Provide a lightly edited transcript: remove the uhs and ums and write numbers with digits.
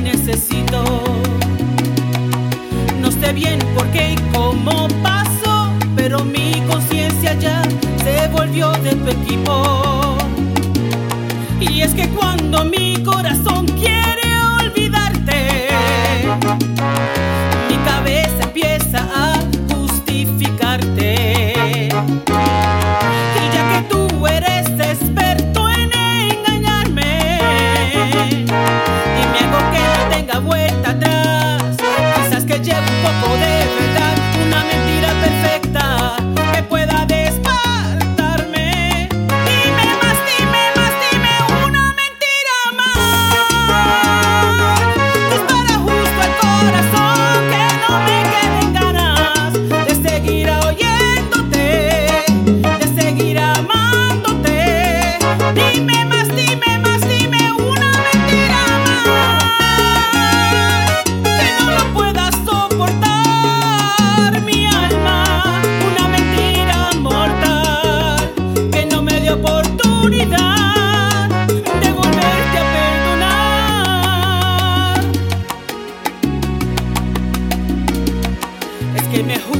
necesito. No sé bien por qué y cómo pasó, pero mi conciencia ya se volvió de tu equipo. Y es que cuando mi corazón quiere olvidarte, mi cabeza empieza a justificarte. Y ya que tú eres experto en engañarme, dime algo que no tenga vuelta atrás. Quizás que lleve un poco de verdad, una mentira perfecta que pueda despertarme. Dime más, dime más, dime una mentira más. Dispara justo al corazón, que no me queden ganas de seguir oyéndote, de seguir amándote. Dime más, dime más, dime una mentira más, que no lo pueda soportar mi alma. Una mentira mortal que no me dio oportunidad de volverte a perdonar. Es que me